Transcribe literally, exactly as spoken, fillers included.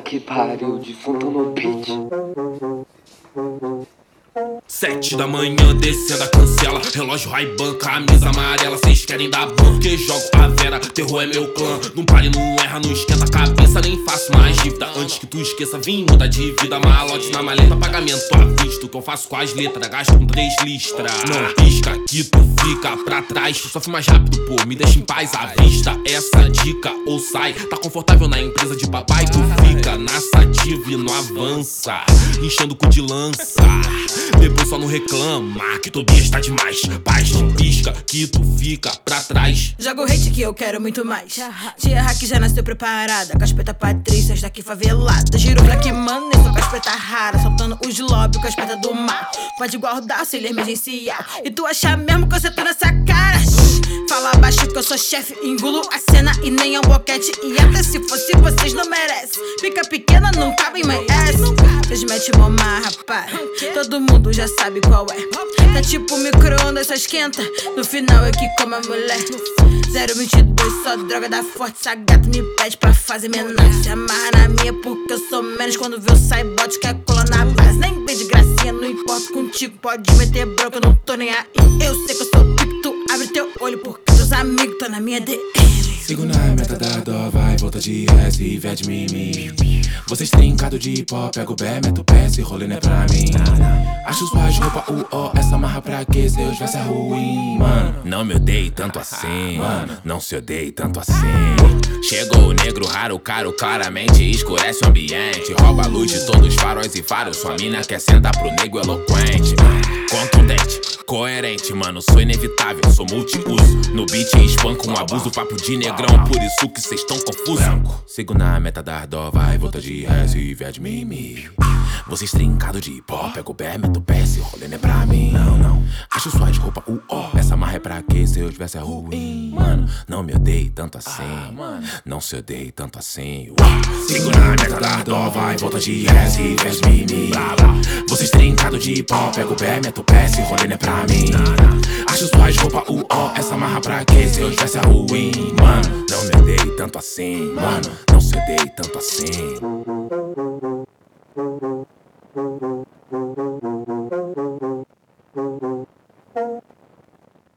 que pariu, defunto no beat. Sete da manhã, descendo a cancela. Relógio Ray-Ban, camisa amarela. Cês querem dar ban, que jogo a Vera. Terror é meu clã, não pare, não erra, não esquenta a cabeça. Nem faço mais dívida, antes que tu esqueça. Vim mudar de vida, malote na maleta. Pagamento à vista, o que eu faço com as letras. Gasto com três listras. Não pisca que tu fica pra trás. Só fui mais rápido, pô, me deixa em paz. À vista, essa dica ou sai. Tá confortável na empresa de papai. Tu fica na sativa e não avança, enchendo o cu de lança. Depois só não reclama que Tobias tá demais. Paz, não pisca que tu fica pra trás. Joga o hate que eu quero muito mais. Tia Hack já nasceu preparada. Caspeta Patrícias daqui favelada. Giro Black Money, sou caspeta rara. Soltando os lobby, caspeta do mar. Pode guardar auxílio emergencial. E tu acha mesmo que eu sento nessa cara? Fala baixo que eu sou chefe. Engulo a cena e nem é um boquete. E até se fosse, vocês não merecem. Fica pequena, não cabe em my ass. Eles metem mó marra, pá. Todo mundo já sabe qual é. Tá tipo micro-ondas, só esquenta. No final é que como a mulher. zero vinte e dois, só droga da forte. Essa gata me pede pra fazer menor. Se amarra na minha porque eu sou menos. Quando vê o cyborg quer colar na base. Nem vem de gracinha, não importa contigo. Pode meter bronca, eu não tô nem aí. Eu sei que eu sou pico, tu abre teu olho porque teus amigos tão na minha D M. Sigo na meta da dó, vai, volta de ré, se vier de mimimi. Vocês trincado de pó, pego o pé, meto o pé, esse rolê não é pra mim. Acho suas roupas u ó, essa marra pra quê, seus versos é ruim. Mano, não me odeie tanto assim, mano, não se odeie tanto assim. Chegou o negro raro, caro, claramente escurece o ambiente. Rouba a luz de todos os faróis e faros. Sua mina quer sentar pro nego eloquente. Contundente, coerente, mano, sou inevitável, sou multiuso. No beat espanco um abuso, papo de negrão, por isso que cês tão confuso. Sigo na meta da dó, vai, volta de ré, se vier de mimimi. Vocês trincado de pó, pego o pé, meto o pé, esse rolê não é pra mim. Não, não, acho suas roupas u ó, essa marra é pra quê, seus versos é ruim. Mano, não me odeie tanto assim, não se odeie tanto assim. Sigo na meta da dó, vai, volta de ré, se vier de mimimi. Vocês trincado de pó, pego o pé, meto o pé, esse rolê não é pra mim. Acho suas roupas u ó, essa marra pra quê, seus versos é ruim. Mano, não me odeie tanto assim, mano, não se odeie tanto assim.